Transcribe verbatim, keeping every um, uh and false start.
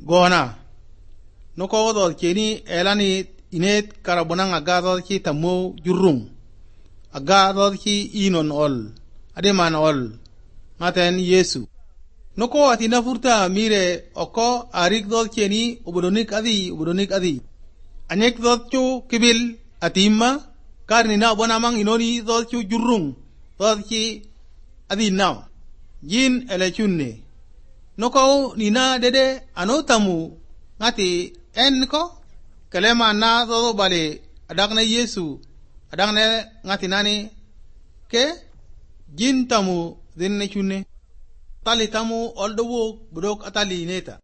gona no ko do keni elani inet karabonang aga do ki tamo jurrung aga do ki inon ol ade man ol maten Yesu no ko ati na furta mire oko arik do keni obodonik adi obodonik adi anyek do chu kibil atimma karni na bona mang inoni do chu jurrung do ki adi now yin elechunne no ko nina dede anotamu ngati en ko kelema na do bale adakna Yesu adakna ngati nani ke jin tamu dinne chunne tali tamu oldo wo budok atali neta